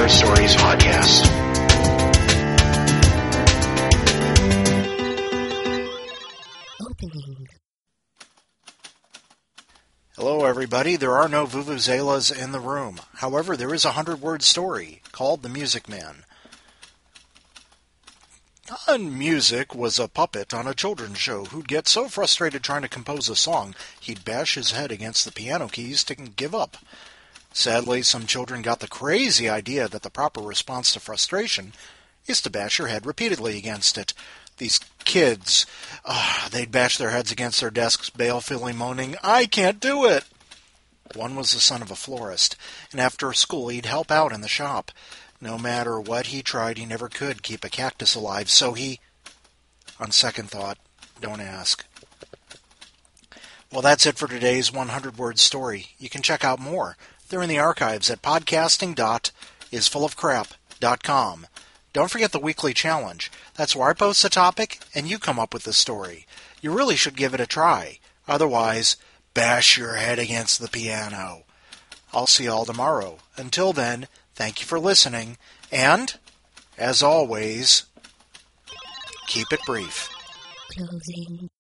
Word Stories podcast. Opening. Hello, everybody. There are no vuvuzelas in the room. However, there is a 100-word story called The Music Man. Don Music was a puppet on a children's show who'd get so frustrated trying to compose a song, he'd bash his head against the piano keys to give up. Sadly, some children got the crazy idea that the proper response to frustration is to bash your head repeatedly against it. These kids, they'd bash their heads against their desks, balefully moaning, "I can't do it!" One was the son of a florist, and after school he'd help out in the shop. No matter what he tried, he never could keep a cactus alive, so he... On second thought, don't ask. Well, that's it for today's 100-word story. You can check out more. They're in the archives at podcasting.isfullofcrap.com. Don't forget the weekly challenge. That's where I post a topic and you come up with the story. You really should give it a try. Otherwise, bash your head against the piano. I'll see you all tomorrow. Until then, thank you for listening, and, as always, keep it brief. Closing.